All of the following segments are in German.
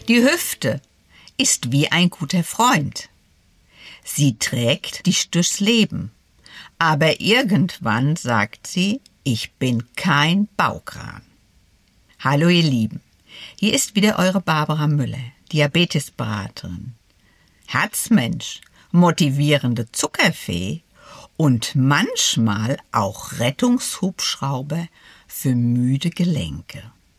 Die Hüfte ist wie ein guter Freund. Sie trägt dich durchs Leben. Aber irgendwann sagt sie, ich bin kein Baukran. Hallo ihr Lieben, hier ist wieder eure Barbara Müller, Diabetesberaterin, Herzmensch, motivierende Zuckerfee und manchmal auch Rettungshubschrauber für müde Gelenke.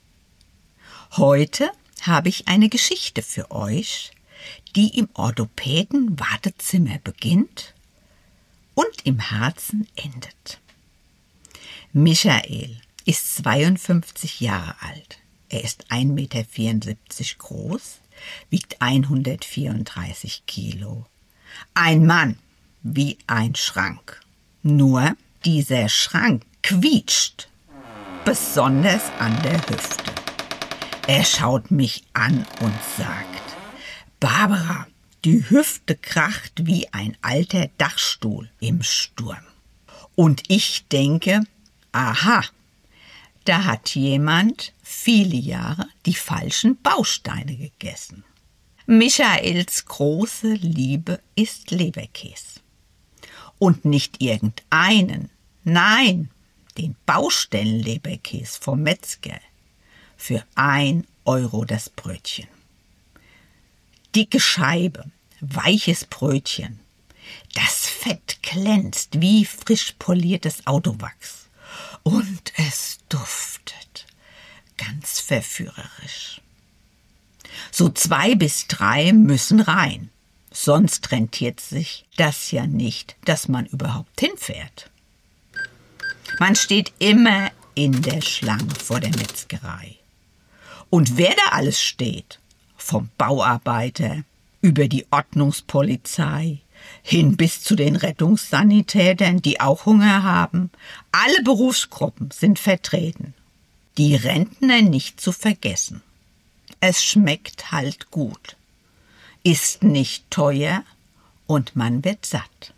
Heute habe ich eine Geschichte für euch, die im Orthopäden-Wartezimmer beginnt und im Herzen endet. Michael ist 52 Jahre alt. Er ist 1,74 Meter groß, wiegt 134 Kilo. Ein Mann wie ein Schrank. Nur dieser Schrank quietscht, besonders an der Hüfte. Er schaut mich an und sagt, Barbara, die Hüfte kracht wie ein alter Dachstuhl im Sturm. Und ich denke, aha, da hat jemand viele Jahre die falschen Bausteine gegessen. Michaels große Liebe ist Leberkäse. Und nicht irgendeinen, nein, den Baustellenleberkäse vom Metzger. Für 1 Euro das Brötchen. Dicke Scheibe, weiches Brötchen. Das Fett glänzt wie frisch poliertes Autowachs. Und es duftet ganz verführerisch. So 2 bis 3 müssen rein. Sonst rentiert sich das ja nicht, dass man überhaupt hinfährt. Man steht immer in der Schlange vor der Metzgerei. Und wer da alles steht, vom Bauarbeiter über die Ordnungspolizei hin bis zu den Rettungssanitätern, die auch Hunger haben, alle Berufsgruppen sind vertreten. Die Rentner nicht zu vergessen. Es schmeckt halt gut, ist nicht teuer und man wird satt.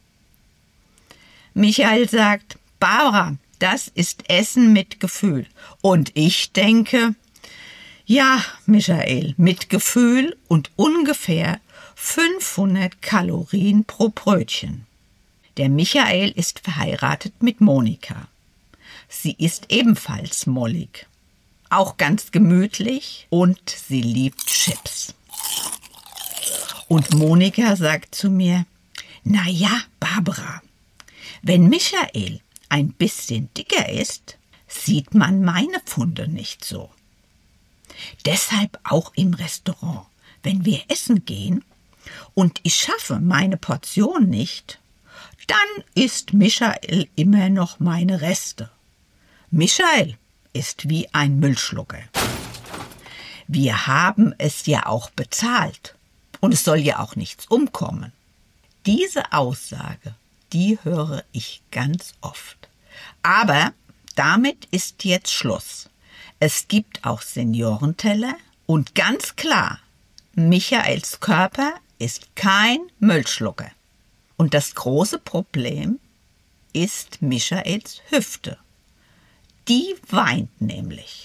Michael sagt, Barbara, das ist Essen mit Gefühl. Und ich denke, ja, Michael, mit Gefühl und ungefähr 500 Kalorien pro Brötchen. Der Michael ist verheiratet mit Monika. Sie ist ebenfalls mollig, auch ganz gemütlich und sie liebt Chips. Und Monika sagt zu mir, na ja, Barbara, wenn Michael ein bisschen dicker ist, sieht man meine Pfunde nicht so. Deshalb auch im Restaurant, wenn wir essen gehen und ich schaffe meine Portion nicht, dann isst Michael immer noch meine Reste. Michael ist wie ein Müllschlucker. Wir haben es ja auch bezahlt und es soll ja auch nichts umkommen. Diese Aussage, die höre ich ganz oft. Aber damit ist jetzt Schluss. Es gibt auch Seniorenteller und ganz klar, Michaels Körper ist kein Müllschlucker. Und das große Problem ist Michaels Hüfte. Die weint nämlich.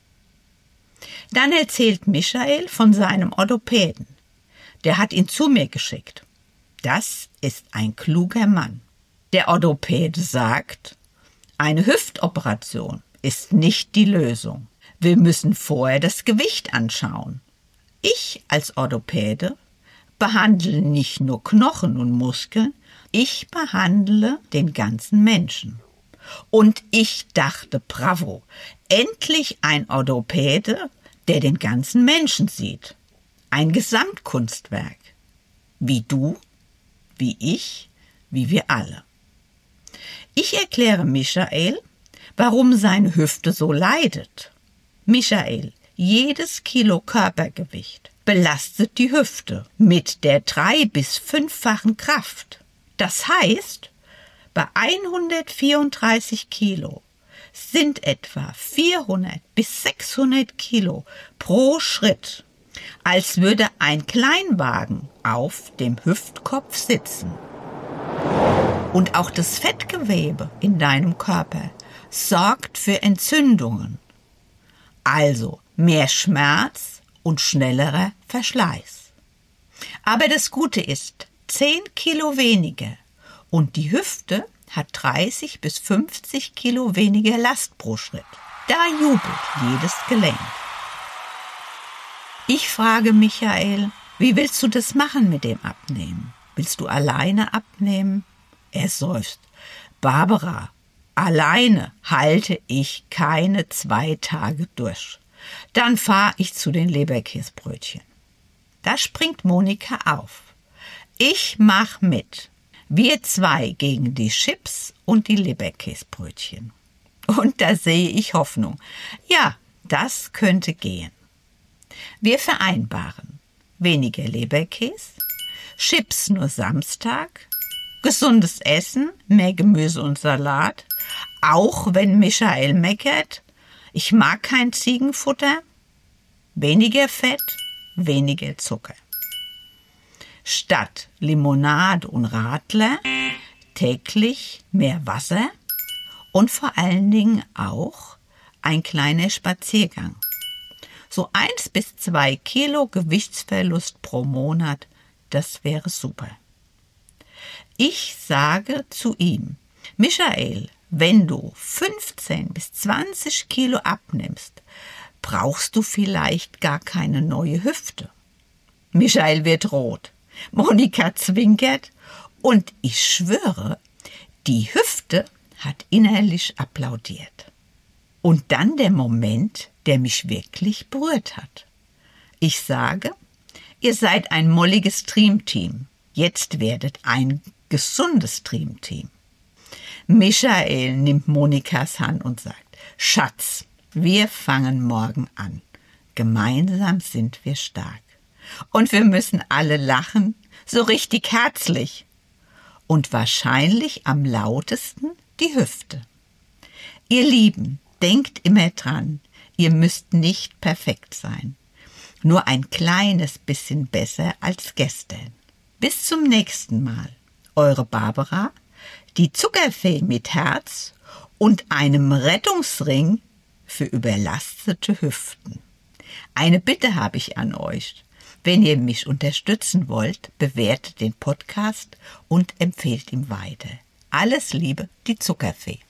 Dann erzählt Michael von seinem Orthopäden. Der hat ihn zu mir geschickt. Das ist ein kluger Mann. Der Orthopäde sagt, eine Hüftoperation ist nicht die Lösung. Wir müssen vorher das Gewicht anschauen. Ich als Orthopäde behandle nicht nur Knochen und Muskeln, ich behandle den ganzen Menschen. Und ich dachte, bravo, endlich ein Orthopäde, der den ganzen Menschen sieht. Ein Gesamtkunstwerk. Wie du, wie ich, wie wir alle. Ich erkläre Michael, warum seine Hüfte so leidet. Michael, jedes Kilo Körpergewicht belastet die Hüfte mit der 3- bis 5-fachen Kraft. Das heißt, bei 134 Kilo sind etwa 400 bis 600 Kilo pro Schritt, als würde ein Kleinwagen auf dem Hüftkopf sitzen. Und auch das Fettgewebe in deinem Körper sorgt für Entzündungen. Also mehr Schmerz und schnellerer Verschleiß. Aber das Gute ist, 10 Kilo weniger und die Hüfte hat 30 bis 50 Kilo weniger Last pro Schritt. Da jubelt jedes Gelenk. Ich frage Michael, wie willst du das machen mit dem Abnehmen? Willst du alleine abnehmen? Er seufzt. Barbara, alleine halte ich keine 2 Tage durch. Dann fahre ich zu den Leberkäsbrötchen. Da springt Monika auf. Ich mach mit. Wir 2 gegen die Chips und die Leberkäsbrötchen. Und da sehe ich Hoffnung. Ja, das könnte gehen. Wir vereinbaren weniger Leberkäse, Chips nur Samstag, gesundes Essen, mehr Gemüse und Salat, auch wenn Michael meckert, ich mag kein Ziegenfutter, weniger Fett, weniger Zucker. Statt Limonade und Radler täglich mehr Wasser und vor allen Dingen auch ein kleiner Spaziergang. So 1 bis 2 Kilo Gewichtsverlust pro Monat, das wäre super. Ich sage zu ihm, Michael, wenn du 15 bis 20 Kilo abnimmst, brauchst du vielleicht gar keine neue Hüfte. Michael wird rot, Monika zwinkert und ich schwöre, die Hüfte hat innerlich applaudiert. Und dann der Moment, der mich wirklich berührt hat. Ich sage, ihr seid ein molliges Dreamteam. Jetzt werdet ein gesundes Dreamteam. Michael nimmt Monikas Hand und sagt, Schatz, wir fangen morgen an. Gemeinsam sind wir stark. Und wir müssen alle lachen, so richtig herzlich. Und wahrscheinlich am lautesten die Hüfte. Ihr Lieben, denkt immer dran, ihr müsst nicht perfekt sein. Nur ein kleines bisschen besser als gestern. Bis zum nächsten Mal. Eure Barbara, die Zuckerfee mit Herz und einem Rettungsring für überlastete Hüften. Eine Bitte habe ich an euch. Wenn ihr mich unterstützen wollt, bewertet den Podcast und empfehlt ihn weiter. Alles Liebe, die Zuckerfee.